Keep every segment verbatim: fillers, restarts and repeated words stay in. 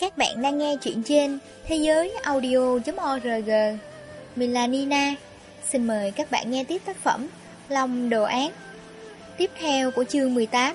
Các bạn đang nghe chuyện trên thế giới audio.org. Mình là Nina. Xin mời các bạn nghe tiếp tác phẩm Long Đồ Án, tiếp theo của chương mười tám.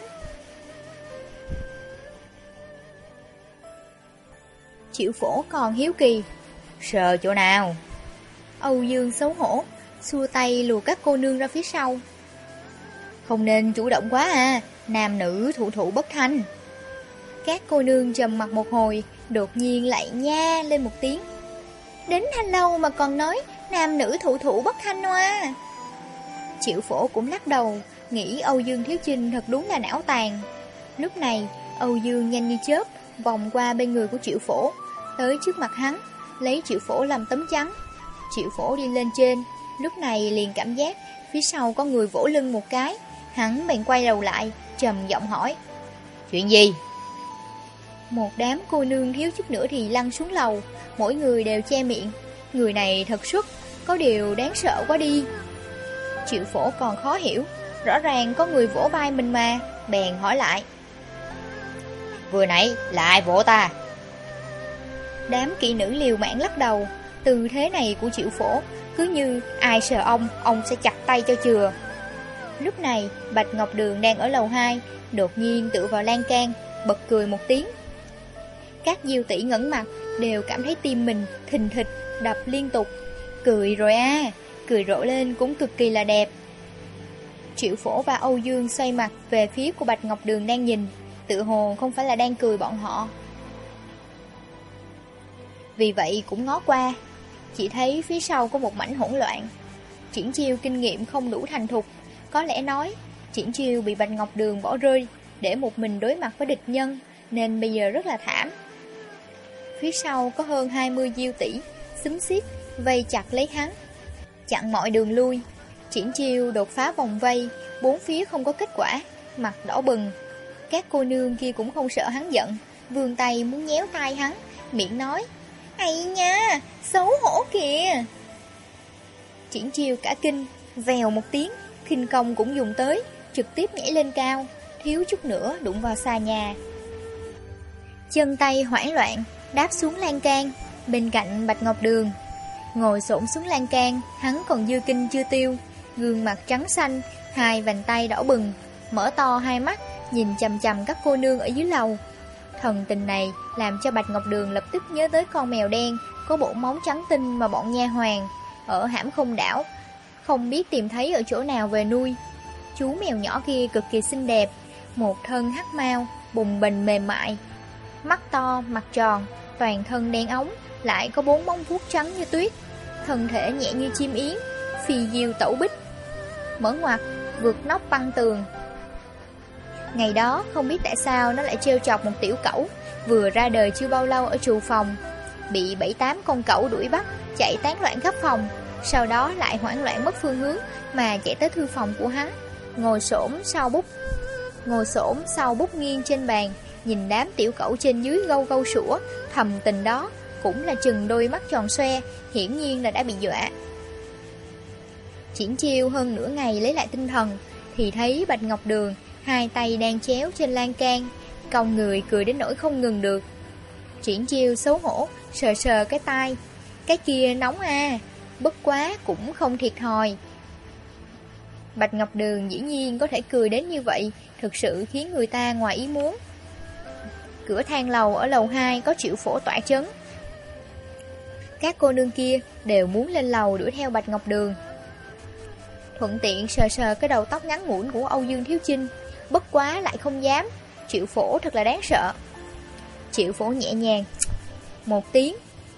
Triệu Phổ còn hiếu kỳ: "Sờ chỗ nào?" Âu Dương xấu hổ xua tay lùa các cô nương ra phía sau. "Không nên chủ động quá à, nam nữ thụ thụ bất thanh." Các cô nương trầm mặt một hồi, đột nhiên lại nha lên một tiếng. "Đến thanh lâu mà còn nói nam nữ thụ thụ bất thanh hoa." Triệu Phổ cũng lắc đầu, nghĩ Âu Dương Thiếu Chinh thật đúng là não tàn. Lúc này Âu Dương nhanh như chớp vòng qua bên người của Triệu Phổ, tới trước mặt hắn, lấy Triệu Phổ làm tấm chắn. Triệu Phổ đi lên trên, lúc này liền cảm giác phía sau có người vỗ lưng một cái. Hắn bèn quay đầu lại, trầm giọng hỏi: "Chuyện gì?" Một đám cô nương thiếu chút nữa thì lăn xuống lầu, mỗi người đều che miệng. Người này thật xuất, có điều đáng sợ quá đi. Triệu Phổ còn khó hiểu, rõ ràng có người vỗ vai mình mà, bèn hỏi lại: "Vừa nãy là ai vỗ ta?" Đám kỹ nữ liều mạng lắc đầu. Tư thế này của Triệu Phổ cứ như ai sờ ông, ông sẽ chặt tay cho chừa. Lúc này Bạch Ngọc Đường đang ở lầu hai, đột nhiên tựa vào lan can, bật cười một tiếng. Các diêu tỷ ngẩng mặt đều cảm thấy tim mình thình thịch đập liên tục. Cười rồi à, cười rộ lên cũng cực kỳ là đẹp. Triệu Phổ và Âu Dương xoay mặt về phía của Bạch Ngọc Đường đang nhìn, tự hồ không phải là đang cười bọn họ. Vì vậy cũng ngó qua, chỉ thấy phía sau có một mảnh hỗn loạn. Triển Chiêu kinh nghiệm không đủ thành thục, có lẽ nói Triển Chiêu bị Bạch Ngọc Đường bỏ rơi để một mình đối mặt với địch nhân, nên bây giờ rất là thảm. Phía sau có hơn hai mươi diêu tỷ xúm xiết vây chặt lấy hắn, chặn mọi đường lui. Triển Chiêu đột phá vòng vây, bốn phía không có kết quả, mặt đỏ bừng. Các cô nương kia cũng không sợ hắn giận, vươn tay muốn nhéo tai hắn, miệng nói: "Ây nha, xấu hổ kìa." Triển Chiêu cả kinh, vèo một tiếng, khinh công cũng dùng tới, trực tiếp nhảy lên cao, thiếu chút nữa đụng vào xà nhà. Chân tay hoảng loạn, đáp xuống lan can, bên cạnh Bạch Ngọc Đường. Ngồi xổm xuống lan can, hắn còn dư kinh chưa tiêu, gương mặt trắng xanh, hai vành tay đỏ bừng, mở to hai mắt, nhìn chằm chằm các cô nương ở dưới lầu. Thần tình này làm cho Bạch Ngọc Đường lập tức nhớ tới con mèo đen có bộ móng trắng tinh mà bọn nha hoàn ở Hãm Không Đảo không biết tìm thấy ở chỗ nào về nuôi. Chú mèo nhỏ kia cực kỳ xinh đẹp, một thân hắc mao, bùng bềnh mềm mại, mắt to, mặt tròn, toàn thân đen ống, lại có bốn móng vuốt trắng như tuyết, thân thể nhẹ như chim yến, phi diêu tẩu bích, mở ngoặt, vượt nóc băng tường. Ngày đó không biết tại sao nó lại trêu chọc một tiểu cẩu vừa ra đời chưa bao lâu ở trù phòng, bị bảy tám con cẩu đuổi bắt, chạy tán loạn khắp phòng, sau đó lại hoảng loạn mất phương hướng mà chạy tới thư phòng của hắn, ngồi xổm sau bút, ngồi xổm sau bút nghiêng trên bàn, nhìn đám tiểu cẩu trên dưới gâu gâu sủa, thầm tình đó cũng là chừng đôi mắt tròn xoe, hiển nhiên là đã bị dọa. Triển Chiêu hơn nửa ngày lấy lại tinh thần, thì thấy Bạch Ngọc Đường hai tay đang chéo trên lan can, cong người cười đến nỗi không ngừng được. Triển Chiêu xấu hổ sờ sờ cái tai, cái kia nóng à, bất quá cũng không thiệt thòi. Bạch Ngọc Đường dĩ nhiên có thể cười đến như vậy, thực sự khiến người ta ngoài ý muốn. Cửa thang lầu ở lầu hai có Triệu Phổ tỏa chấn. Các cô nương kia đều muốn lên lầu đuổi theo Bạch Ngọc Đường, thuận tiện sờ sờ cái đầu tóc ngắn ngủn của Âu Dương Thiếu Chinh, bất quá lại không dám. Triệu Phổ thật là đáng sợ. Triệu Phổ nhẹ nhàng một tiếng: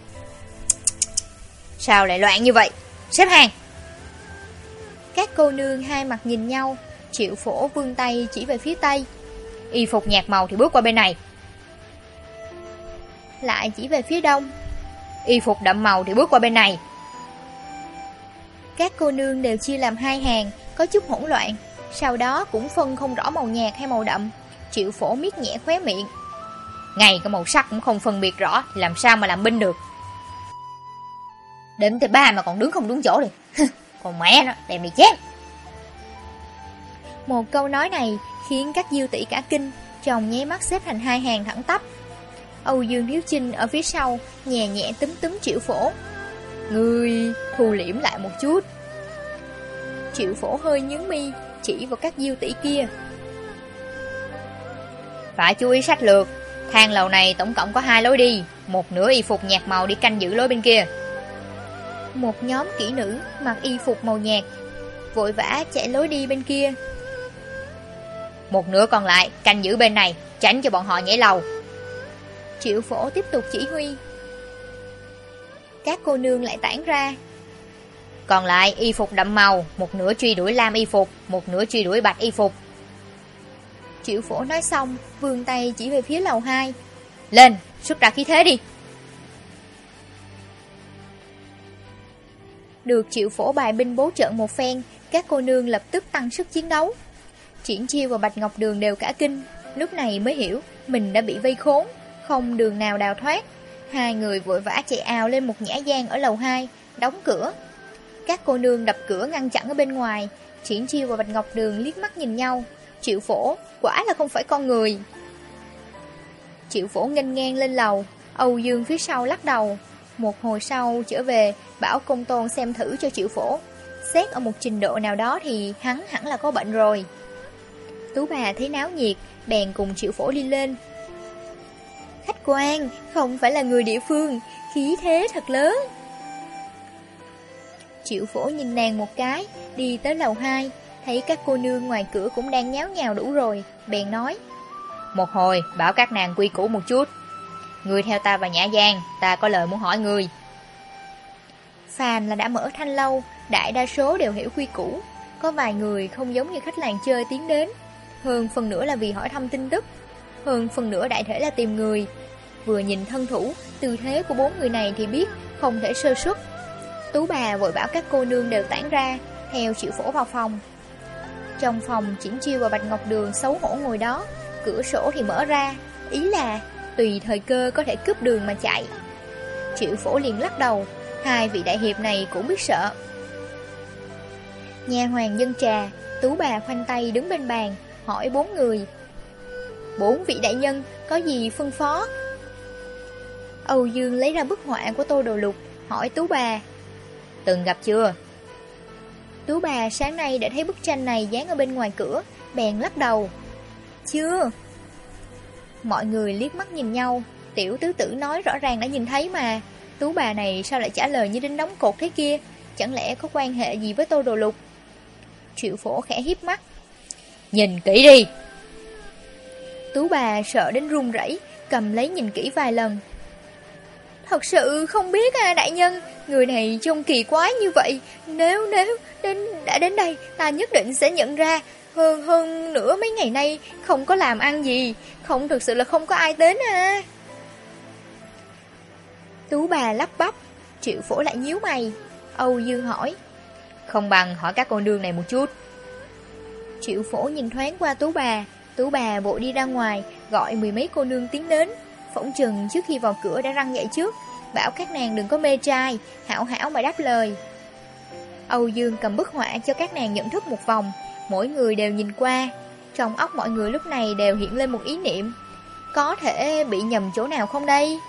"Sao lại loạn như vậy? Xếp hàng!" Các cô nương hai mặt nhìn nhau. Triệu Phổ vươn tay chỉ về phía tây: "Y phục nhạt màu thì bước qua bên này." Lại chỉ về phía đông: "Y phục đậm màu thì bước qua bên này." Các cô nương đều chia làm hai hàng, có chút hỗn loạn, sau đó cũng phân không rõ màu nhạt hay màu đậm. Triệu Phổ miết nhẹ khóe miệng: "Ngay cái màu sắc cũng không phân biệt rõ thì làm sao mà làm binh được. Đếm tới ba mà còn đứng không đúng chỗ đi. Còn mẹ nó, đem đi chém." Một câu nói này khiến các diêu tỷ cả kinh, trong nháy mắt xếp thành hai hàng thẳng tắp. Âu Dương Thiếu Chinh ở phía sau nhẹ nhẹ túm túm Triệu Phổ. Ngươi thu liễm lại một chút. Triệu Phổ hơi nhướng mi, chỉ vào các diêu tỷ kia. Phải chú ý sách lược. Thang lầu này tổng cộng có hai lối đi, một nửa y phục nhạt màu đi canh giữ lối bên kia. Một nhóm kỹ nữ mặc y phục màu nhạt vội vã chạy lối đi bên kia. Một nửa còn lại canh giữ bên này, tránh cho bọn họ nhảy lầu. Triệu Phổ tiếp tục chỉ huy. Các cô nương lại tản ra. Còn lại y phục đậm màu, một nửa truy đuổi lam y phục, một nửa truy đuổi bạch y phục. Triệu Phổ nói xong, vươn tay chỉ về phía lầu hai. Lên, xuất ra khí thế đi. Được Triệu Phổ bài binh bố trận một phen, các cô nương lập tức tăng sức chiến đấu. Triển Chiêu và Bạch Ngọc Đường đều cả kinh, lúc này mới hiểu mình đã bị vây khốn, không đường nào đào thoát. Hai người vội vã chạy ào lên một nhã gian ở lầu hai, đóng cửa. Các cô nương đập cửa ngăn chặn ở bên ngoài. Triển Chiêu và Bạch Ngọc Đường liếc mắt nhìn nhau. Triệu Phổ quả là không phải con người. Triệu Phổ nghênh ngang lên lầu. Âu Dương phía sau lắc đầu. Một hồi sau trở về, bảo Công Tôn xem thử cho Triệu Phổ. Xét ở một trình độ nào đó thì hắn hẳn là có bệnh rồi. Tú bà thấy náo nhiệt, bèn cùng Triệu Phổ đi lên. Khách quan, không phải là người địa phương, khí thế thật lớn. Triệu Phổ nhìn nàng một cái, đi tới lầu hai, thấy các cô nương ngoài cửa cũng đang nháo nhào đủ rồi, bèn nói. Một hồi, bảo các nàng quy củ một chút. Ngươi theo ta vào nhã gian, ta có lời muốn hỏi ngươi. Phàm là đã mở thanh lâu, đại đa số đều hiểu quy củ. Có vài người không giống như khách làng chơi tiến đến. Hơn phần nữa là vì hỏi thăm tin tức. Hơn phần nữa đại thể là tìm người. Vừa nhìn thân thủ, tư thế của bốn người này thì biết không thể sơ suất. Tú bà vội bảo các cô nương đều tản ra, theo Triệu Phổ vào phòng. Trong phòng, Triển Chiêu và Bạch Ngọc Đường xấu hổ ngồi đó. Cửa sổ thì mở ra, ý là tùy thời cơ có thể cướp đường mà chạy. Triệu Phổ liền lắc đầu. Hai vị đại hiệp này cũng biết sợ. Nha hoàn dân trà, Tú bà khoanh tay đứng bên bàn, hỏi bốn người. Bốn vị đại nhân có gì phân phó? Âu Dương lấy ra bức họa của Tô Đồ Lục, hỏi Tú bà. Từng gặp chưa? Tú bà sáng nay đã thấy bức tranh này dán ở bên ngoài cửa, bèn lắc đầu. Chưa. Mọi người liếc mắt nhìn nhau. Tiểu tứ tử nói rõ ràng đã nhìn thấy mà. Tú bà này sao lại trả lời như đinh đóng cột thế kia? Chẳng lẽ có quan hệ gì với Tô Đồ Lục? Triệu Phổ khẽ hiếp mắt. Nhìn kỹ đi. Tú bà sợ đến run rẩy, cầm lấy nhìn kỹ vài lần. Thật sự không biết à đại nhân, người này trông kỳ quái như vậy. Nếu nếu đến đã đến đây, ta nhất định sẽ nhận ra. Hơn hơn nữa mấy ngày nay không có làm ăn gì, không thực sự là không có ai đến à. Tú bà lắp bắp. Triệu Phổ lại nhíu mày. Âu Dương hỏi. Không bằng hỏi các cô nương này một chút. Triệu Phổ nhìn thoáng qua Tú bà. Tú bà vội đi ra ngoài, gọi mười mấy cô nương tiến đến. Phỏng chừng trước khi vào cửa đã răng dậy trước, bảo các nàng đừng có mê trai, hảo hảo mà đáp lời. Âu Dương cầm bức họa cho các nàng nhận thức một vòng. Mỗi người đều nhìn qua. Trong óc mọi người lúc này đều hiện lên một ý niệm. Có thể bị nhầm chỗ nào không đây?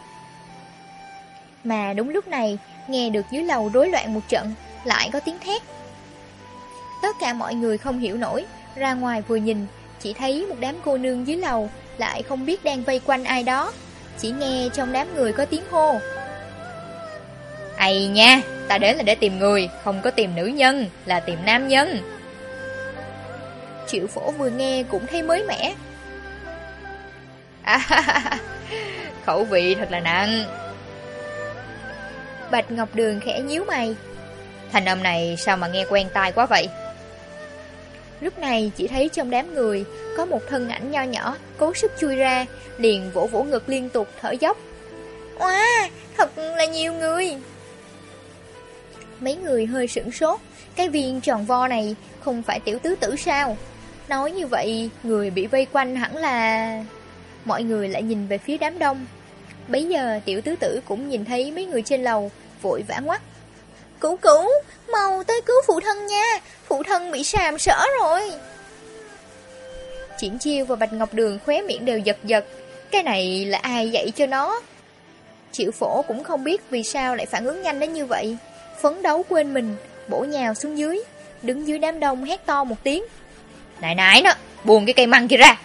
Mà đúng lúc này, nghe được dưới lầu rối loạn một trận, lại có tiếng thét. Tất cả mọi người không hiểu nổi, ra ngoài vừa nhìn, chỉ thấy một đám cô nương dưới lầu, lại không biết đang vây quanh ai đó. Chỉ nghe trong đám người có tiếng hô. Ây nha, ta đến là để tìm người, không có tìm nữ nhân, là tìm nam nhân. Triệu Phổ vừa nghe cũng thấy mới mẻ. À, khẩu vị thật là nặng. Bạch Ngọc Đường khẽ nhíu mày. Thành âm này sao mà nghe quen tai quá vậy? Lúc này chỉ thấy trong đám người có một thân ảnh nho nhỏ cố sức chui ra, liền vỗ vỗ ngực liên tục thở dốc. Oa, thật là nhiều người. Mấy người hơi sửng sốt. Cái viên tròn vo này không phải tiểu tứ tử sao? Nói như vậy người bị vây quanh hẳn là... Mọi người lại nhìn về phía đám đông. Bấy giờ tiểu tứ tử cũng nhìn thấy mấy người trên lầu, vội vã ngoắt. Cửu cửu, mau tới cứu phụ thân nha, phụ thân bị sàm sỡ rồi. Triển Chiêu và Bạch Ngọc Đường khóe miệng đều giật giật. Cái này là ai dạy cho nó? Triệu Phổ cũng không biết vì sao lại phản ứng nhanh đến như vậy. Phấn đấu quên mình, bổ nhào xuống dưới, đứng dưới đám đông hét to một tiếng. Nãy nãy nó, buông cái cây măng kia ra.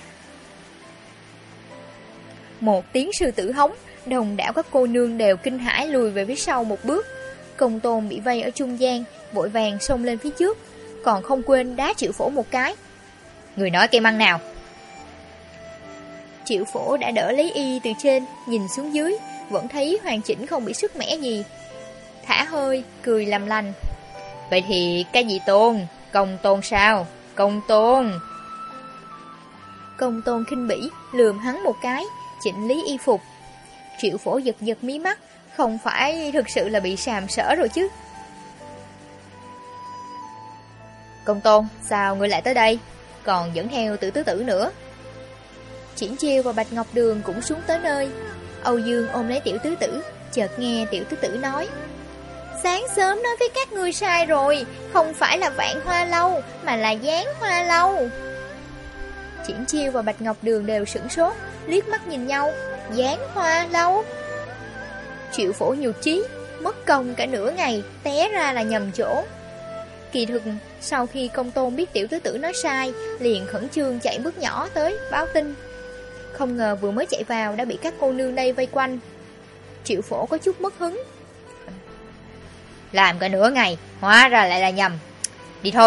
Một tiếng sư tử hống, đồng đảo các cô nương đều kinh hãi lùi về phía sau một bước. Công Tôn bị vây ở trung gian, vội vàng xông lên phía trước, còn không quên đá Triệu Phổ một cái. Người nói cây măng nào? Triệu Phổ đã đỡ lấy y từ trên, nhìn xuống dưới, vẫn thấy hoàn chỉnh không bị sức mẻ gì. Thả hơi, cười làm lành. Vậy thì cái gì Tôn? Công Tôn sao? Công Tôn. Công Tôn khinh bỉ, lườm hắn một cái, chỉnh lý y phục. Triệu Phổ giật giật mí mắt, không phải thực sự là bị sàm sỡ rồi chứ. Công Tôn, sao ngươi lại tới đây? Còn dẫn theo Tử Tứ Tử nữa. Triển Chiêu và Bạch Ngọc Đường cũng xuống tới nơi. Âu Dương ôm lấy Tiểu Tứ Tử, chợt nghe Tiểu Tứ Tử nói: Sáng sớm nói với các ngươi sai rồi, không phải là Vạn Hoa Lâu, mà là Giáng Hoa Lâu. Triển Chiêu và Bạch Ngọc Đường đều sửng sốt, liếc mắt nhìn nhau. Giáng Hoa Lâu. Triệu Phổ nhục chí, mất công cả nửa ngày, té ra là nhầm chỗ. Kỳ thực, sau khi Công Tôn biết Tiểu Tứ Tử nói sai, liền khẩn trương chạy bước nhỏ tới báo tin. Không ngờ vừa mới chạy vào đã bị các cô nương đây vây quanh. Triệu Phổ có chút mất hứng. Làm cả nửa ngày, hóa ra lại là nhầm. Đi thôi.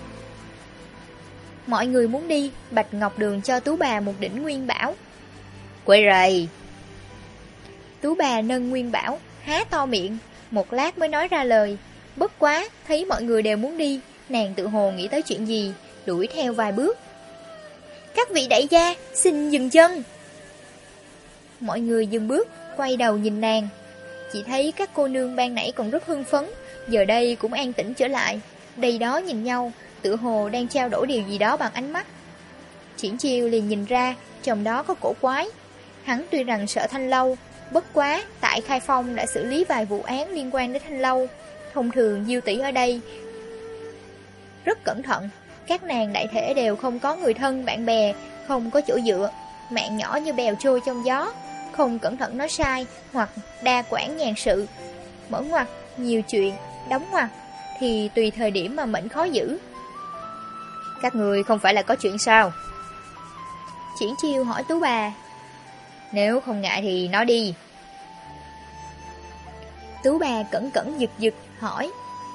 Mọi người muốn đi, Bạch Ngọc Đường cho Tú Bà một đỉnh Nguyên Bảo. Quậy rầy. Tú Bà nâng Nguyên Bảo, há to miệng, một lát mới nói ra lời. Bất quá, thấy mọi người đều muốn đi, nàng tự hồ nghĩ tới chuyện gì, đuổi theo vài bước. Các vị đại gia, xin dừng chân. Mọi người dừng bước, quay đầu nhìn nàng. Chỉ thấy các cô nương ban nãy còn rất hưng phấn, giờ đây cũng an tĩnh trở lại, đây đó nhìn nhau, tự hồ đang trao đổi điều gì đó bằng ánh mắt. Triển Chiêu liền nhìn ra, trong đó có cổ quái. Hắn tuy rằng sợ Thanh Lâu, bất quá tại Khai Phong đã xử lý vài vụ án liên quan đến Thanh Lâu. Thông thường Diêu tỷ ở đây rất cẩn thận, các nàng đại thể đều không có người thân bạn bè, không có chỗ dựa, mạng nhỏ như bèo trôi trong gió, không cẩn thận nói sai, hoặc đa quản nhàn sự, mở ngoặt nhiều chuyện, đóng ngoặt thì tùy thời điểm mà mệnh khó giữ. Các người không phải là có chuyện sao? Triển Chiêu hỏi Tú Bà. Nếu không ngại thì nói đi. Tú Bà cẩn cẩn giật giật hỏi.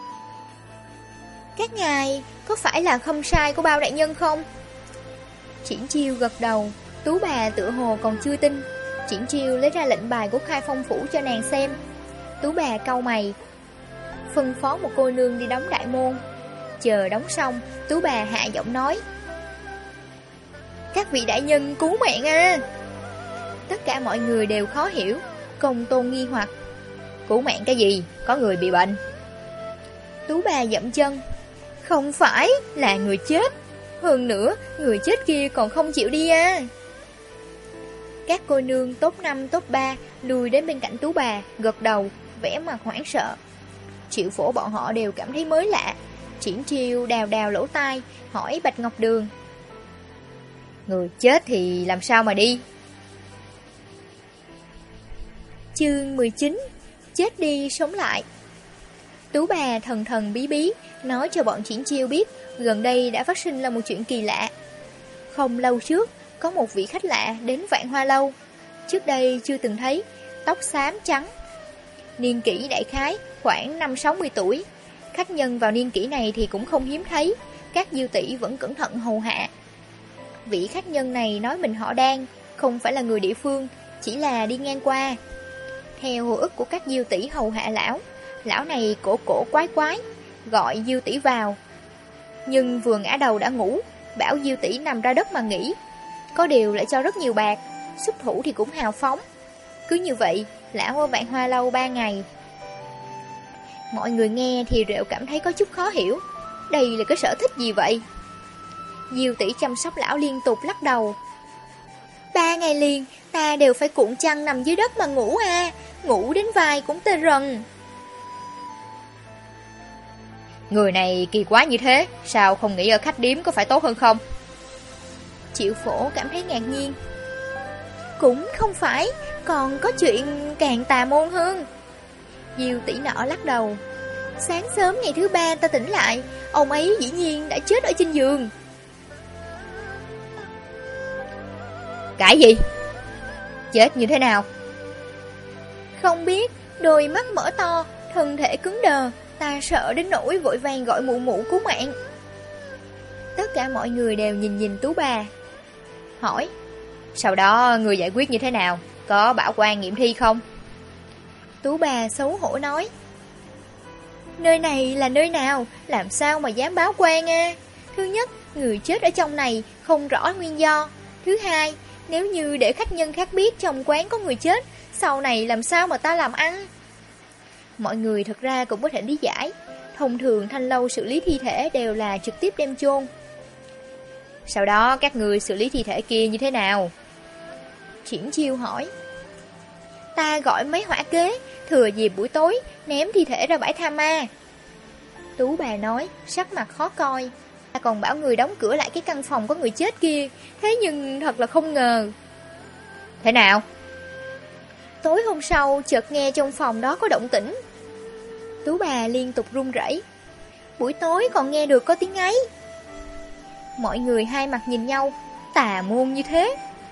Các ngài có phải là không sai của Bao đại nhân không? Triển Chiêu gật đầu. Tú Bà tựa hồ còn chưa tin. Triển Chiêu lấy ra lệnh bài của Khai Phong phủ cho nàng xem. Tú Bà cau mày, phân phó một cô nương đi đóng đại môn. Chờ đóng xong, Tú Bà hạ giọng nói. Các vị đại nhân cứu mạng à. Tất cả mọi người đều khó hiểu. Công Tôn nghi hoặc. Cứu mạng cái gì? Có người bị bệnh. Tú Bà dậm chân. Không phải là người chết. Hơn nữa, người chết kia còn không chịu đi à. Các cô nương top năm top ba lùi đến bên cạnh Tú Bà, gật đầu, vẻ mặt hoảng sợ. Triệu Phổ bọn họ đều cảm thấy mới lạ. Triển Chiêu đào đào lỗ tai, hỏi Bạch Ngọc Đường. Người chết thì làm sao mà đi? Chương mười chín. Chết đi sống lại. Tú Bà thần thần bí bí nói cho bọn Triển Chiêu biết gần đây đã phát sinh là một chuyện kỳ lạ. Không lâu trước, có một vị khách lạ đến Vạn Hoa Lâu. Trước đây chưa từng thấy, tóc xám trắng, niên kỷ đại khái khoảng năm sáu mươi tuổi. Khách nhân vào niên kỷ này thì cũng không hiếm thấy. Các diêu tỷ vẫn cẩn thận hầu hạ. Vị khách nhân này nói mình họ Đan, không phải là người địa phương, chỉ là đi ngang qua. Theo hồi ức của các diêu tỷ hầu hạ lão, lão này cổ cổ quái quái, gọi diêu tỷ vào. Nhưng vừa ngã đầu đã ngủ, bảo diêu tỷ nằm ra đất mà nghỉ. Có điều lại cho rất nhiều bạc, xuất thủ thì cũng hào phóng. Cứ như vậy, lão ở Vạn Hoa Lâu ba ngày. Mọi người nghe thì đều cảm thấy có chút khó hiểu. Đây là cái sở thích gì vậy? Diêu tỷ chăm sóc lão liên tục lắc đầu. Ba ngày liền, ta đều phải cuộn chăn nằm dưới đất mà ngủ à. Ngủ đến vai cũng tê rần. Người này kỳ quá như thế, sao không nghĩ ở khách điếm có phải tốt hơn không? Triệu Phổ cảm thấy ngạc nhiên. Cũng không phải, còn có chuyện càng tà môn hơn. Diêu tỷ nọ lắc đầu. Sáng sớm ngày thứ ba ta tỉnh lại, ông ấy dĩ nhiên đã chết ở trên giường. Cái gì? Chết như thế nào? Không biết, đôi mắt mở to, thân thể cứng đờ, ta sợ đến nỗi vội vàng gọi mụ mụ cứu mạng. Tất cả mọi người đều nhìn nhìn Tú bà. Hỏi, sau đó người giải quyết như thế nào? Có bảo quan nghiệm thi không? Tú bà xấu hổ nói, nơi này là nơi nào, làm sao mà dám báo quan à? Thứ nhất, người chết ở trong này không rõ nguyên do. Thứ hai, nếu như để khách nhân khác biết trong quán có người chết, sau này làm sao mà ta làm ăn? Mọi người thật ra cũng có thể lý giải. Thông thường thanh lâu xử lý thi thể đều là trực tiếp đem chôn. Sau đó các người xử lý thi thể kia như thế nào? Triển Chiêu hỏi. Ta gọi mấy hỏa kế, thừa dịp buổi tối ném thi thể ra bãi tha ma. Tú bà nói, sắc mặt khó coi. Ta còn bảo người đóng cửa lại cái căn phòng có người chết kia, thế nhưng thật là không ngờ. Thế nào? Tối hôm sau chợt nghe trong phòng đó có động tĩnh. Tú bà liên tục run rẩy. Buổi tối còn nghe được có tiếng ấy. Mọi người hai mặt nhìn nhau, tà môn như thế.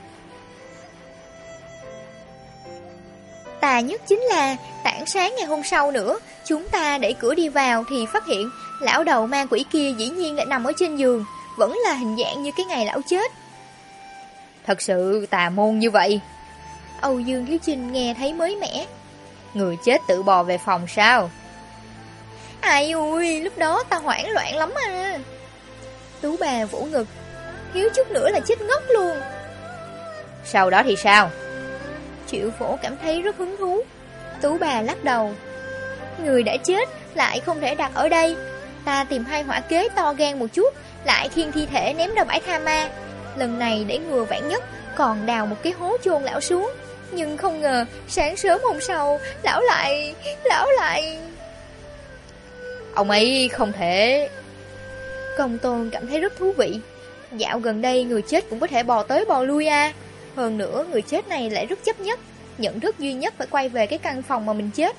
Tà nhất chính là tảng sáng ngày hôm sau nữa, chúng ta đẩy cửa đi vào thì phát hiện lão đầu ma quỷ kia dĩ nhiên lại nằm ở trên giường, vẫn là hình dạng như cái ngày lão chết. Thật sự tà môn như vậy? Âu Dương Thiếu Chinh nghe thấy mới mẻ. Người chết tự bò về phòng sao? Ai ui, lúc đó ta hoảng loạn lắm à. Tú bà vỗ ngực, thiếu chút nữa là chết ngốc luôn. Sau đó thì sao? Triệu Phổ cảm thấy rất hứng thú. Tú bà lắc đầu. Người đã chết lại không thể đặt ở đây. Ta tìm hai hỏa kế to gan một chút, lại khiêng thi thể ném ra bãi tha ma. Lần này để ngừa vạn nhất, còn đào một cái hố chôn lão xuống. Nhưng không ngờ sáng sớm hôm sau, lão lại, lão lại... Ông ấy không thể... Công Tôn cảm thấy rất thú vị. Dạo gần đây người chết cũng có thể bò tới bò lui à. Hơn nữa người chết này lại rất chấp nhất, nhận thức duy nhất phải quay về cái căn phòng mà mình chết.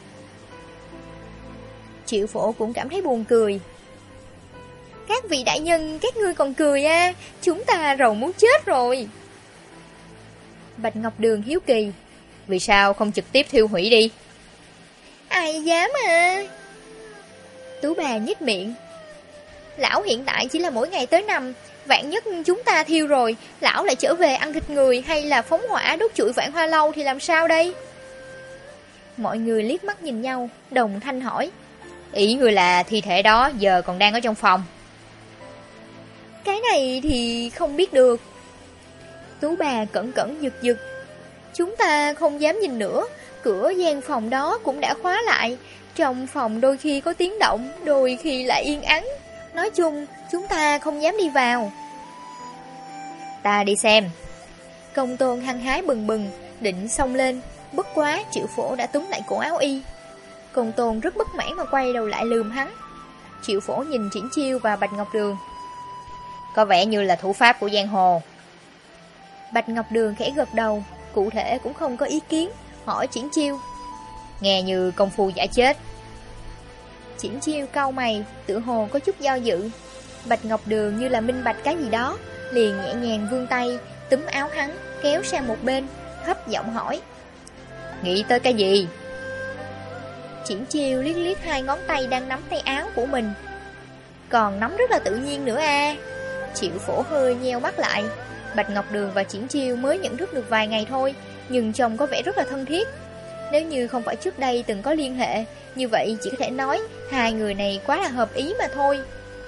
Triệu Phổ cũng cảm thấy buồn cười. Các vị đại nhân, các ngươi còn cười à, chúng ta rầu muốn chết rồi. Bạch Ngọc Đường hiếu kỳ. Vì sao không trực tiếp thiêu hủy đi? Ai dám à. Tú bà nhếch miệng. Lão hiện tại chỉ là mỗi ngày tới năm, vạn nhất chúng ta thiêu rồi, lão lại trở về ăn thịt người hay là phóng hỏa đốt trụi Vạn Hoa Lâu thì làm sao đây? Mọi người liếc mắt nhìn nhau, đồng thanh hỏi. Ý người là thi thể đó giờ còn đang ở trong phòng? Cái này thì không biết được. Tú bà cẩn cẩn giật giật. Chúng ta không dám nhìn nữa, cửa gian phòng đó cũng đã khóa lại. Trong phòng đôi khi có tiếng động, đôi khi lại yên ắng. Nói chung, chúng ta không dám đi vào. Ta đi xem. Công Tôn hăng hái bừng bừng, định xông lên. Bất quá Triệu Phổ đã túm lại cổ áo y. Công Tôn rất bất mãn mà quay đầu lại lườm hắn. Triệu Phổ nhìn Triển Chiêu và Bạch Ngọc Đường. Có vẻ như là thủ pháp của giang hồ. Bạch Ngọc Đường khẽ gật đầu, cụ thể cũng không có ý kiến, hỏi Triển Chiêu. Nghe như công phu giả chết. Triển Chiêu cau mày, tự hồ có chút do dự. Bạch Ngọc Đường như là minh bạch cái gì đó, liền nhẹ nhàng vươn tay, túm áo hắn, kéo sang một bên, thấp giọng hỏi. Nghĩ tới cái gì? Triển Chiêu liếc liếc hai ngón tay đang nắm tay áo của mình. Còn nắm rất là tự nhiên nữa à. Triệu Phổ hơi nheo mắt lại. Bạch Ngọc Đường và Triển Chiêu mới nhận thức được vài ngày thôi, nhưng trông có vẻ rất là thân thiết. Nếu như không phải trước đây từng có liên hệ, như vậy chỉ có thể nói hai người này quá là hợp ý mà thôi.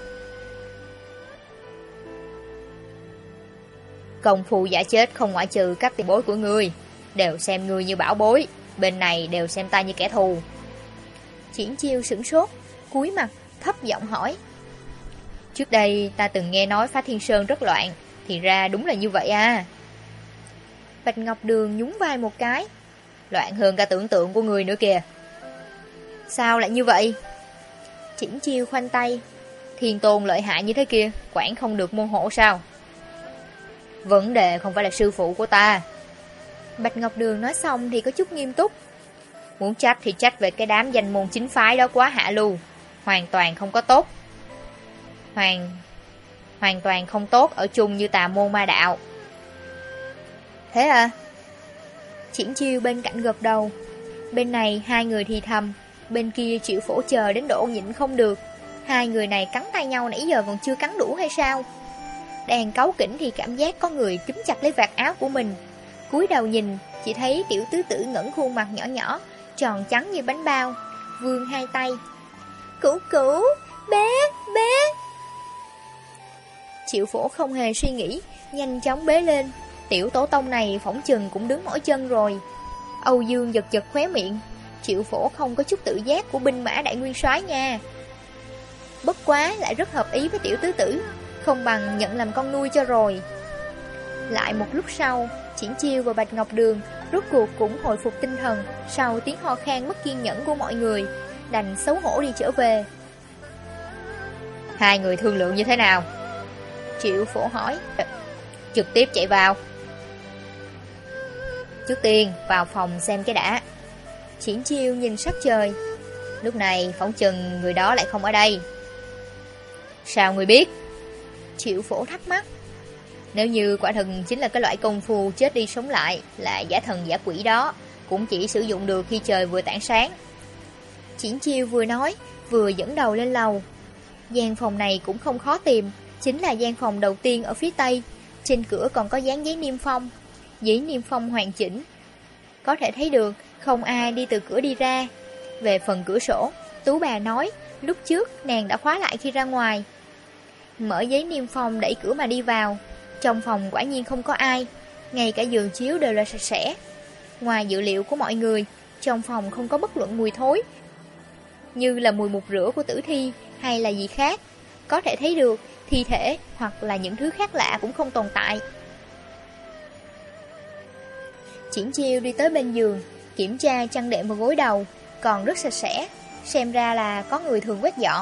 Công phu giả chết không ngoại trừ các tiền bối của ngươi, đều xem ngươi như bảo bối, bên này đều xem ta như kẻ thù. Triển Chiêu sửng sốt, cúi mặt, thấp giọng hỏi. Trước đây ta từng nghe nói Phá Thiên Sơn rất loạn, thì ra đúng là như vậy à. Bạch Ngọc Đường nhún vai một cái. Loạn hơn cả tưởng tượng của người nữa kìa. Sao lại như vậy? Triển Chiêu khoanh tay. Thiên Tôn lợi hại như thế kia, quản không được môn hộ sao? Vấn đề không phải là sư phụ của ta. Bạch Ngọc Đường nói xong thì có chút nghiêm túc. Muốn trách thì trách về cái đám danh môn chính phái đó quá hạ lưu, hoàn toàn không có tốt. Hoàn Hoàn toàn không tốt ở chung như tà môn ma đạo. Thế à? Triển Chiêu bên cạnh gật đầu. Bên này hai người thì thầm, bên kia Triệu Phổ chờ đến độ nhịn không được. Hai người này cắn tay nhau nãy giờ còn chưa cắn đủ hay sao? Đang cáu kỉnh thì cảm giác có người túm chặt lấy vạt áo của mình. Cúi đầu nhìn, chỉ thấy tiểu tứ tử ngẩng khuôn mặt nhỏ nhỏ, tròn trắng như bánh bao, vươn hai tay. Cửu cửu, bé, bé. Triệu Phổ không hề suy nghĩ, nhanh chóng bế lên. Tiểu tổ tông này phỏng chừng cũng đứng mỏi chân rồi. Âu Dương giật giật khóe miệng. Triệu Phổ không có chút tự giác của binh mã đại nguyên soái nha. Bất quá lại rất hợp ý với tiểu tứ tử, không bằng nhận làm con nuôi cho rồi. Lại một lúc sau, Triển Chiêu và Bạch Ngọc Đường rốt cuộc cũng hồi phục tinh thần sau tiếng ho khan mất kiên nhẫn của mọi người, đành xấu hổ đi trở về. Hai người thương lượng như thế nào? Triệu Phổ hỏi. Trực tiếp chạy vào. Trước tiên vào phòng xem cái đã. Triển Chiêu nhìn sắc trời. Lúc này phỏng chừng người đó lại không ở đây. Sao người biết? Triệu Phổ thắc mắc. Nếu như quả thần chính là cái loại công phu chết đi sống lại, là giả thần giả quỷ đó, cũng chỉ sử dụng được khi trời vừa tảng sáng. Triển Chiêu vừa nói, vừa dẫn đầu lên lầu. Gian phòng này cũng không khó tìm, chính là gian phòng đầu tiên ở phía tây. Trên cửa còn có dán giấy niêm phong. Giấy niêm phong hoàn chỉnh, có thể thấy được không ai đi từ cửa đi ra. Về phần cửa sổ, Tú bà nói lúc trước nàng đã khóa lại khi ra ngoài. Mở giấy niêm phong đẩy cửa mà đi vào. Trong phòng quả nhiên không có ai, ngay cả giường chiếu đều là sạch sẽ. Ngoài dự liệu của mọi người, trong phòng không có bất luận mùi thối, như là mùi mục rửa của tử thi hay là gì khác. Có thể thấy được thi thể hoặc là những thứ khác lạ cũng không tồn tại. Triển Chiêu đi tới bên giường, kiểm tra chăn đệm và gối đầu, còn rất sạch sẽ, xem ra là có người thường quét dọn.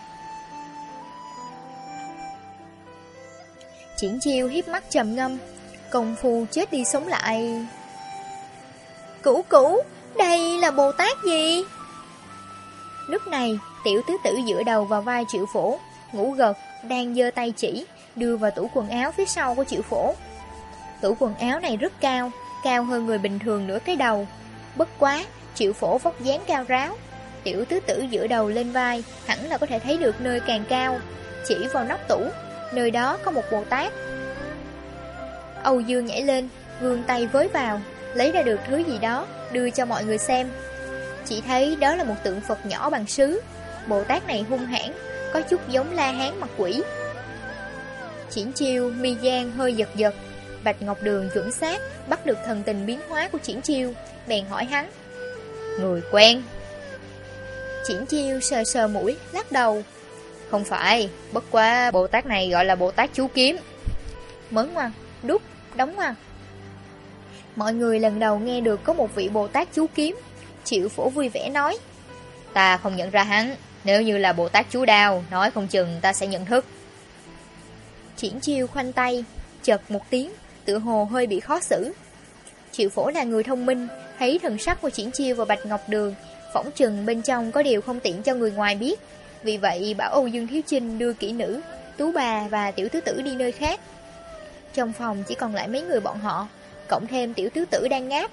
Triển Chiêu hiếp mắt trầm ngâm, công phu chết đi sống lại. Cửu cửu, đây là Bồ Tát gì? Lúc này, tiểu tứ tử dựa đầu vào vai Triệu Phổ, ngủ gật, đang giơ tay chỉ, đưa vào tủ quần áo phía sau của Triệu Phổ. Tủ quần áo này rất cao, cao hơn người bình thường nửa cái đầu. Bất quá, Triệu Phổ vóc dáng cao ráo, tiểu tứ tử dựa đầu lên vai, hẳn là có thể thấy được nơi càng cao. Chỉ vào nóc tủ, nơi đó có một Bồ Tát. Âu Dương nhảy lên, vươn tay với vào, lấy ra được thứ gì đó, đưa cho mọi người xem. Chỉ thấy đó là một tượng Phật nhỏ bằng sứ. Bồ Tát này hung hãn, có chút giống La Hán mặt quỷ. Triển Chiêu mi gian hơi giật giật. Bạch Ngọc Đường chuẩn xác bắt được thần tình biến hóa của Triển Chiêu, bèn hỏi hắn. Người quen? Triển Chiêu sờ sờ mũi, lắc đầu. Không phải, bất quá Bồ Tát này gọi là Bồ Tát chú kiếm. Mớn ngoặt, đúc, đóng ngoặt. Mọi người lần đầu nghe được có một vị Bồ Tát chú kiếm. Triệu Phổ vui vẻ nói. Ta không nhận ra hắn, nếu như là Bồ Tát chú đao, nói không chừng ta sẽ nhận thức. Triển Chiêu khoanh tay, chợt một tiếng, tựa hồ hơi bị khó xử. Triệu Phổ là người thông minh, thấy thần sắc của Triển Chiêu và Bạch Ngọc Đường, phỏng chừng bên trong có điều không tiện cho người ngoài biết. Vì vậy bảo Âu Dương Thiếu Chinh đưa kỹ nữ, Tú bà và tiểu tứ tử đi nơi khác. Trong phòng chỉ còn lại mấy người bọn họ, cộng thêm tiểu tứ tử đang ngáp.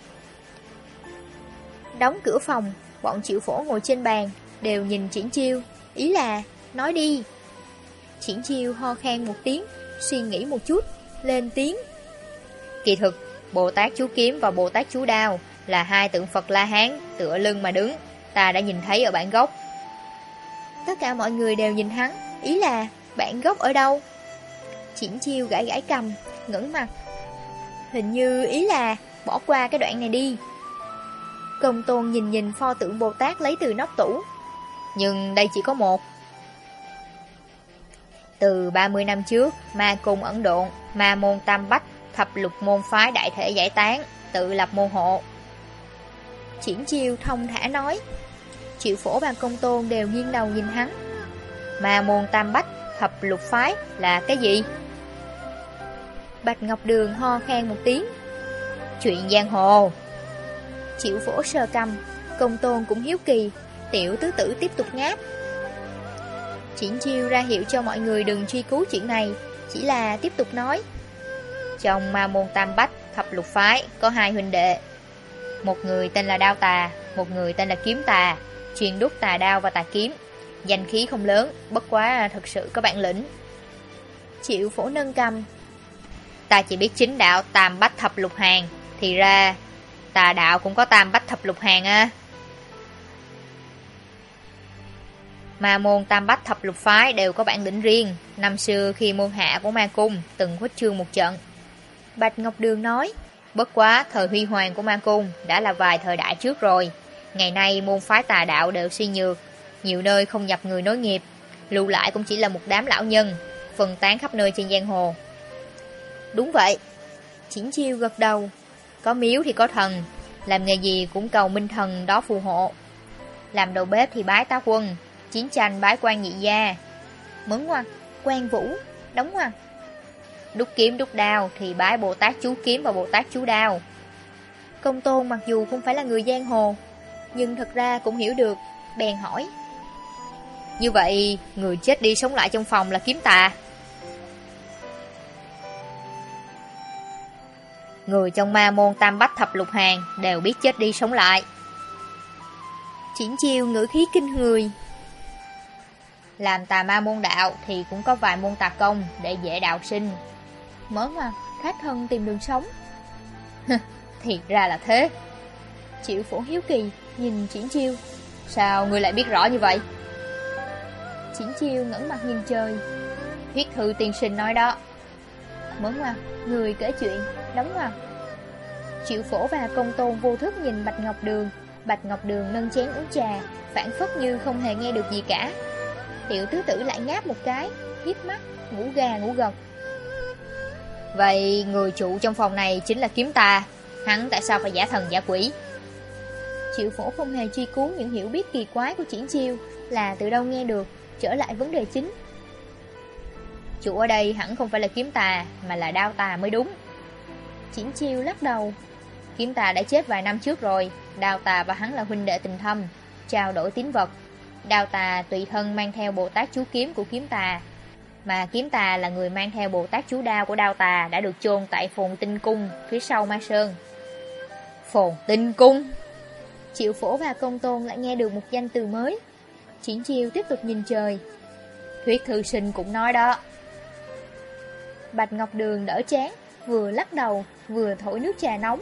Đóng cửa phòng, bọn Triệu Phổ ngồi trên bàn, đều nhìn Triển Chiêu, ý là, nói đi. Triển Chiêu ho khan một tiếng, suy nghĩ một chút, lên tiếng. Kỳ thực, Bồ Tát chú kiếm và Bồ Tát chú đao là hai tượng Phật La Hán tựa lưng mà đứng, ta đã nhìn thấy ở bản gốc. Tất cả mọi người đều nhìn hắn, ý là, bản gốc ở đâu? Triển Chiêu gãi gãi cầm, ngẩng mặt. Hình như ý là, bỏ qua cái đoạn này đi. Công Tôn nhìn nhìn pho tượng Bồ Tát lấy từ nóc tủ. Nhưng đây chỉ có một. Từ ba mươi năm trước, ma cung ẩn độn, ma môn tam bách, thập lục môn phái đại thể giải tán, tự lập môn hộ. Triển Chiêu thông thả nói. Triệu Phổ và Công Tôn đều nghiêng đầu nhìn hắn. Ma môn tam bách, thập lục phái là cái gì? Bạch Ngọc Đường ho khan một tiếng. Chuyện giang hồ. Triệu Phổ sờ cằm, Công Tôn cũng hiếu kỳ. Tiểu tứ tử tiếp tục ngáp. Triển Chiêu ra hiệu cho mọi người đừng truy cứu chuyện này, chỉ là tiếp tục nói. Trong Ma môn Tam Bách thập lục phái có hai huynh đệ. Một người tên là Đao Tà, một người tên là Kiếm Tà, chuyên đúc tà đao và tà kiếm. Danh khí không lớn, bất quá thật sự có bản lĩnh. Triệu Phổ nâng cầm. Ta chỉ biết chính đạo Tam Bách thập lục hàng, thì ra tà đạo cũng có Tam Bách thập lục hàng à. Ma môn Tam Bách thập lục phái đều có bản lĩnh riêng. Năm xưa khi môn hạ của Ma Cung từng khuếch trương một trận. Bạch Ngọc Đường nói. Bất quá thời huy hoàng của Ma Cung đã là vài thời đại trước rồi. Ngày nay môn phái tà đạo đều suy nhược, nhiều nơi không nhập người nối nghiệp, lưu lại cũng chỉ là một đám lão nhân, phân tán khắp nơi trên giang hồ. Đúng vậy. Triển Chiêu gật đầu. Có miếu thì có thần, làm nghề gì cũng cầu minh thần đó phù hộ. Làm đầu bếp thì bái tá quân, chiến tranh bái quan nhị gia, Mấn ngoặt, quan vũ, đóng ngoặt. Đúc kiếm đúc đao thì bái Bồ Tát chú kiếm và Bồ Tát chú đao. Công Tôn mặc dù không phải là người giang hồ, nhưng thật ra cũng hiểu được, bèn hỏi. Như vậy, người chết đi sống lại trong phòng là Kiếm Tà. Người trong Ma môn Tam Bách thập lục hàng đều biết chết đi sống lại. Triển Chiêu ngữ khí kinh người. Làm tà ma môn đạo thì cũng có vài môn tà công để dễ đạo sinh. Mớ mà, khách thân tìm đường sống. Thì ra là thế. Triệu Phổ hiếu kỳ, nhìn Triển Chiêu. Sao ngươi lại biết rõ như vậy? Triển Chiêu ngẩng mặt nhìn trời. Huyết Thư tiên sinh nói đó. Mớ mà, người kể chuyện, đóng ngoặt. Triệu Phổ và Công Tôn vô thức nhìn Bạch Ngọc Đường. Bạch Ngọc Đường nâng chén uống trà, phản phất như không hề nghe được gì cả. Tiểu tứ tử lại ngáp một cái, hiếp mắt, ngủ gà ngủ gật. Vậy người trụ trong phòng này chính là Kiếm Tà. Hắn tại sao phải giả thần giả quỷ? Triệu Phổ không hề truy cứu những hiểu biết kỳ quái của Triển Chiêu, là từ đâu nghe được, trở lại vấn đề chính. Chủ ở đây hẳn không phải là Kiếm Tà, mà là Đao Tà mới đúng. Triển Chiêu lắc đầu. Kiếm Tà đã chết vài năm trước rồi. Đao Tà và hắn là huynh đệ tình thâm, trao đổi tín vật. Đao Tà tùy thân mang theo Bồ Tát chú kiếm của Kiếm Tà, mà Kiếm Tà là người mang theo Bồ Tát chú đao của Đao Tà, đã được chôn tại Phồn Tinh Cung phía sau Ma Sơn. Phồn Tinh Cung. Triệu Phổ và Công Tôn lại nghe được một danh từ mới. Triển Chiêu tiếp tục nhìn trời. Thuyết thư sinh cũng nói đó. Bạch Ngọc Đường đỡ chán, vừa lắc đầu vừa thổi nước trà nóng.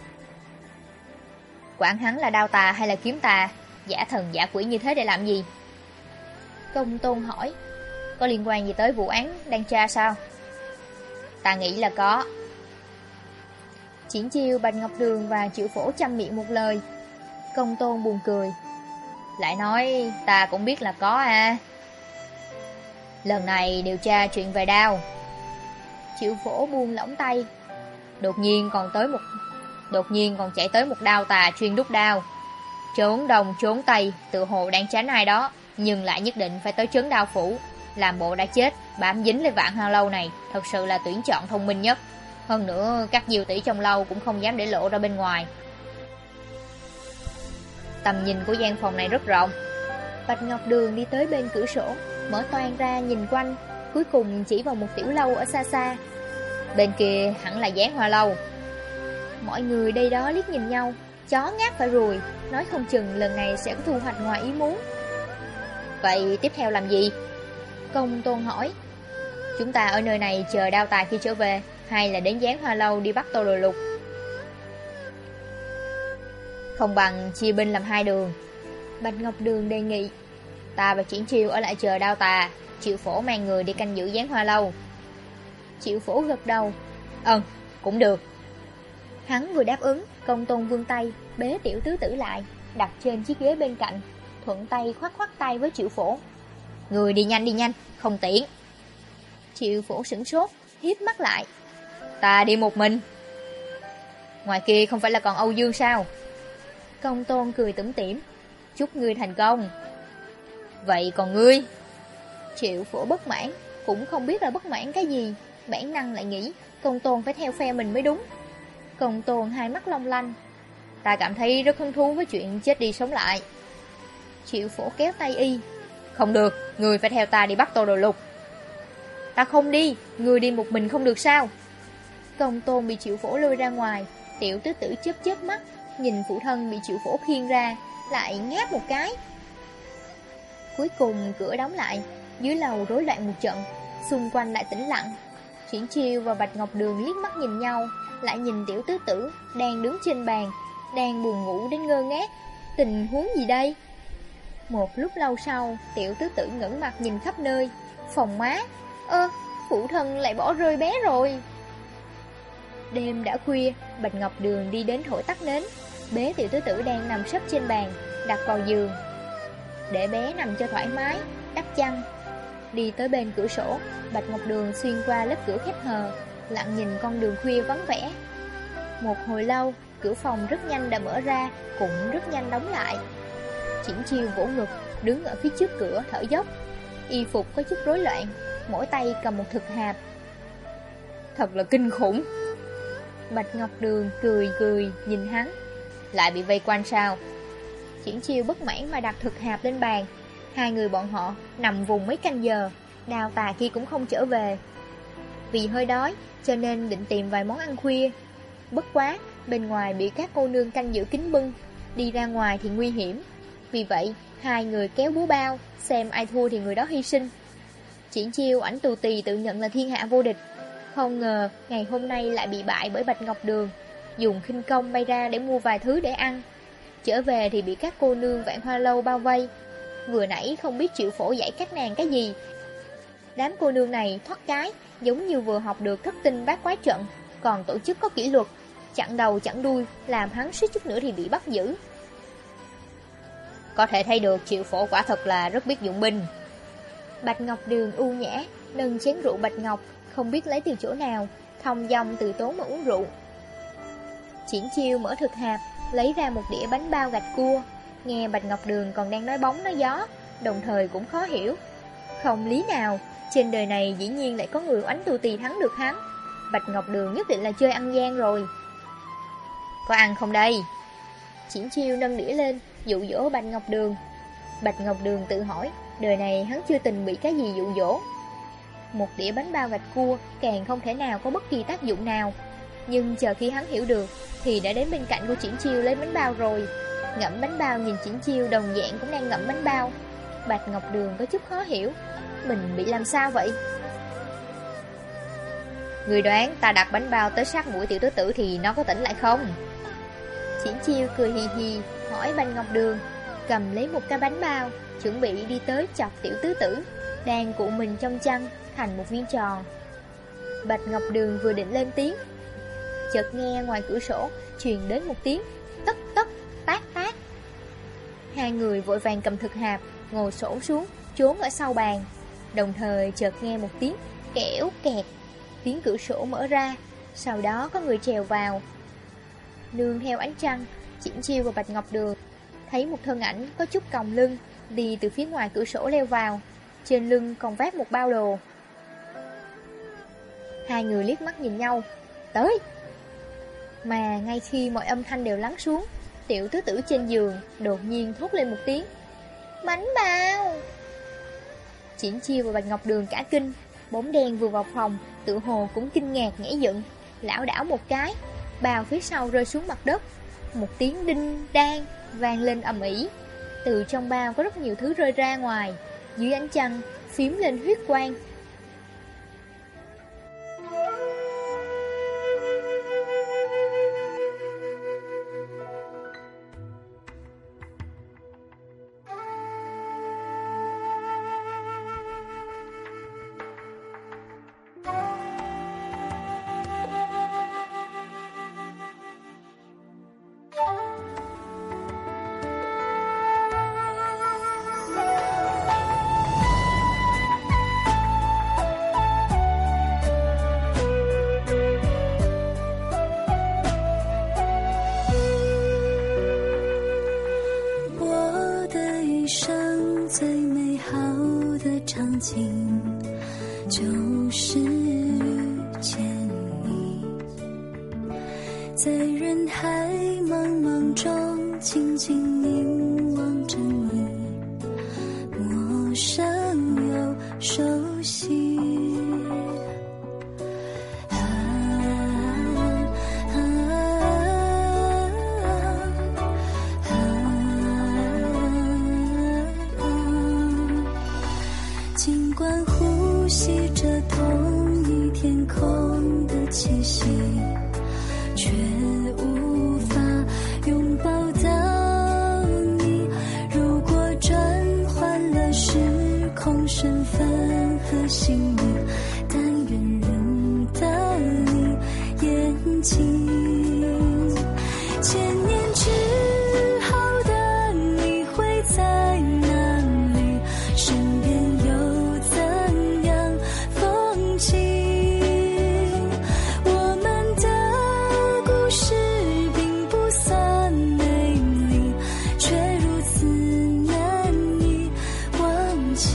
Quản hắn là Đao Tà hay là Kiếm Tà, giả thần giả quỷ như thế để làm gì? Công Tôn hỏi. Có liên quan gì tới vụ án đang tra sao? Ta nghĩ là có. Triển Chiêu, Bạch Ngọc Đường và Triệu Phổ chăm miệng một lời. Công Tôn buồn cười. Lại nói ta cũng biết là có à. Lần này điều tra chuyện về đao. Triệu Phổ buông lỏng tay. Đột nhiên còn tới một Đột nhiên còn chạy tới một Đao Tà chuyên đúc đao. Trốn đông trốn tây, tự hồ đang tránh ai đó, nhưng lại nhất định phải tới trấn Đao phủ, làm bộ đã chết, bám dính lên Vạn Hoa lâu này. Thật sự là tuyển chọn thông minh nhất. Hơn nữa các diêu tỷ trong lâu cũng không dám để lộ ra bên ngoài. Tầm nhìn của gian phòng này rất rộng. Bạch Ngọc Đường đi tới bên cửa sổ, mở toang ra nhìn quanh, cuối cùng chỉ vào một tiểu lâu ở xa xa. Bên kia hẳn là Giáng Hoa lâu. Mọi người đây đó liếc nhìn nhau, chó ngáp phải ruồi, nói không chừng lần này sẽ có thu hoạch ngoài ý muốn. Vậy tiếp theo làm gì? Công Tôn hỏi. Chúng ta ở nơi này chờ Đao Tà khi trở về, hay là đến Giáng Hoa lâu đi bắt Tô Đồ Lục? Không bằng chia binh làm hai đường. Bạch Ngọc Đường đề nghị. Ta và Triển Chiêu ở lại chờ Đao Tà, Triệu Phổ mang người đi canh giữ Giáng Hoa lâu. Triệu Phổ gật đầu. Ừ, cũng được. Hắn vừa đáp ứng, Công Tôn vươn tay bế tiểu tứ tử lại, đặt trên chiếc ghế bên cạnh, thuận tay khoát khoát tay với Triệu Phổ. Người đi nhanh đi nhanh, không tiện. Triệu Phổ sửng sốt, hiếp mắt lại. Ta đi một mình. Ngoài kia không phải là còn Âu Dương sao? Công Tôn cười tủm tỉm. Chúc ngươi thành công. Vậy còn ngươi? Triệu Phổ bất mãn, cũng không biết là bất mãn cái gì, bản năng lại nghĩ Công Tôn phải theo phe mình mới đúng. Công Tôn hai mắt long lanh. Ta cảm thấy rất hứng thú với chuyện chết đi sống lại. Triệu Phổ kéo tay y. Không được, người phải theo ta đi bắt Tô Đồ Lục. Ta không đi, người đi một mình không được sao? Công Tôn bị Triệu Phổ lôi ra ngoài. Tiểu tứ tử chớp chớp mắt, nhìn phụ thân bị Triệu Phổ khiêng ra, lại ngáp một cái. Cuối cùng cửa đóng lại, dưới lầu rối loạn một trận, xung quanh lại tĩnh lặng. Triển Chiêu và Bạch Ngọc Đường liếc mắt nhìn nhau, lại nhìn tiểu tứ tử đang đứng trên bàn, đang buồn ngủ đến ngơ ngác. Tình huống gì đây? Một lúc lâu sau, tiểu tứ tử ngẩng mặt nhìn khắp nơi. Phòng má, ơ, phụ thân lại bỏ rơi bé rồi. Đêm đã khuya, Bạch Ngọc Đường đi đến thổi tắt nến, bế tiểu tứ tử đang nằm sấp trên bàn, đặt vào giường, để bé nằm cho thoải mái, đắp chăn. Đi tới bên cửa sổ, Bạch Ngọc Đường xuyên qua lớp cửa khép hờ, lặng nhìn con đường khuya vắng vẻ. Một hồi lâu, cửa phòng rất nhanh đã mở ra, cũng rất nhanh đóng lại. Triển Chiêu vỗ ngực, đứng ở phía trước cửa thở dốc. Y phục có chút rối loạn, mỗi tay cầm một thực hạp. Thật là kinh khủng. Bạch Ngọc Đường cười cười nhìn hắn. Lại bị vây quanh sao? Triển Chiêu bất mãn mà đặt thực hạp lên bàn. Hai người bọn họ nằm vùng mấy canh giờ, đào tà kia cũng không trở về. Vì hơi đói cho nên định tìm vài món ăn khuya. Bất quá bên ngoài bị các cô nương canh giữ kín bưng, đi ra ngoài thì nguy hiểm. Vì vậy hai người kéo búa bao, xem ai thua thì người đó hy sinh. Triển Chiêu ảnh tù tì tự nhận là thiên hạ vô địch, không ngờ ngày hôm nay lại bị bại bởi Bạch Ngọc Đường, dùng khinh công bay ra để mua vài thứ để ăn. Trở về thì bị các cô nương Vạn Hoa Lâu bao vây. Vừa nãy không biết Triệu Phổ dạy các nàng cái gì. Đám cô nương này thoát cái, giống như vừa học được thất tinh bát quái trận, còn tổ chức có kỷ luật, chặn đầu chặn đuôi, làm hắn suýt chút nữa thì bị bắt giữ. Có thể thấy được Triệu Phổ quả thật là rất biết dụng binh. Bạch Ngọc Đường u nhã nâng chén rượu bạch ngọc, không biết lấy từ chỗ nào, thong dong từ tốn mà uống rượu. Triển Chiêu mở thực hạp, lấy ra một đĩa bánh bao gạch cua. Nghe Bạch Ngọc Đường còn đang nói bóng nói gió, đồng thời cũng khó hiểu. Không lý nào, trên đời này dĩ nhiên lại có người oánh tù tì thắng được hắn. Bạch Ngọc Đường nhất định là chơi ăn gian rồi. Có ăn không đây? Triển Chiêu nâng đĩa lên, dụ dỗ Bạch Ngọc Đường. Bạch Ngọc Đường tự hỏi, đời này hắn chưa từng bị cái gì dụ dỗ. Một đĩa bánh bao gạch cua càng không thể nào có bất kỳ tác dụng nào. Nhưng chờ khi hắn hiểu được thì đã đến bên cạnh của Triển Chiêu lấy bánh bao rồi. Ngậm bánh bao nhìn Triển Chiêu đồng dạng cũng đang ngậm bánh bao. Bạch Ngọc Đường có chút khó hiểu, mình bị làm sao vậy? Người đoán ta đặt bánh bao tới sát mũi tiểu tứ tử thì nó có tỉnh lại không? Triển Chiêu cười hì hì hỏi Bạch Ngọc Đường, cầm lấy một cái bánh bao, chuẩn bị đi tới chọc tiểu tứ tử đang cụ mình trong chăn thành một viên tròn. Bạch Ngọc Đường vừa định lên tiếng, chợt nghe ngoài cửa sổ truyền đến một tiếng tất tất tát tát. Hai người vội vàng cầm thực hạp, ngồi xổm xuống, trốn ở sau bàn. Đồng thời chợt nghe một tiếng kẽo kẹt, tiếng cửa sổ mở ra, sau đó có người trèo vào. Nương theo ánh trăng, Triển Chiêu và Bạch Ngọc Đường thấy một thân ảnh có chút còng lưng đi từ phía ngoài cửa sổ leo vào, trên lưng còn vác một bao đồ. Hai người liếc mắt nhìn nhau, tới. Mà ngay khi mọi âm thanh đều lắng xuống, tiểu tứ tử trên giường đột nhiên thốt lên một tiếng bánh bao. Triển Chiêu và Bạch Ngọc Đường cả kinh. Bóng đen vừa vào phòng, tự hồ cũng kinh ngạc nhảy dựng, lảo đảo một cái, bao phía sau rơi xuống mặt đất. Một tiếng đinh đan vang lên ầm ĩ. Từ trong bao có rất nhiều thứ rơi ra ngoài, dưới ánh trăng phím lên huyết quang. Hãy 海茫茫中，静静凝望着你，陌生又熟悉。啊啊啊啊！尽管呼吸着同一天空的气息，却无法拥抱到你。如果转换了时空身份和姓名，但愿认得你眼睛。千年之后的你会在哪里？身边又怎样风景？我们的故事并不算美丽，却如此难以忘记。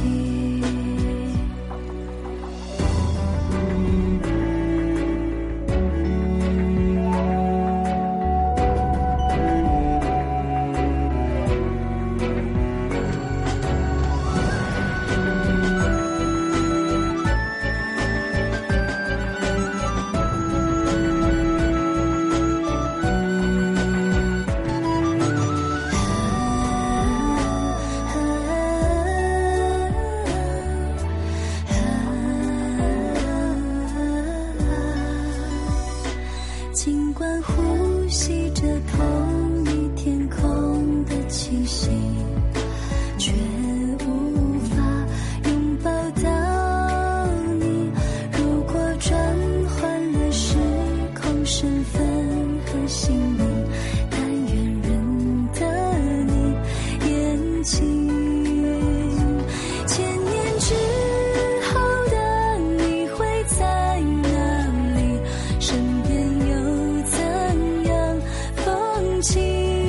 尽管呼吸着同一天空的气息，却无法拥抱到你。如果转换了时空身份和姓名，但愿认得你眼睛。千年之后的你会在哪里？身边又怎样风景？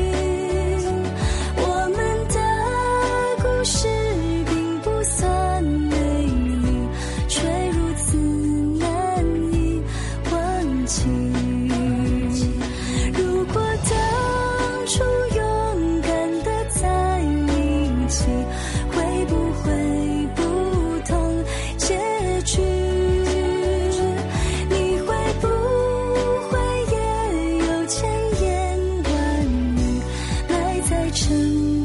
我们的故事并不算美丽，却如此难以忘记。如果当初勇敢地在一起，会不会不同结局？你会不会也有千言万语埋在沉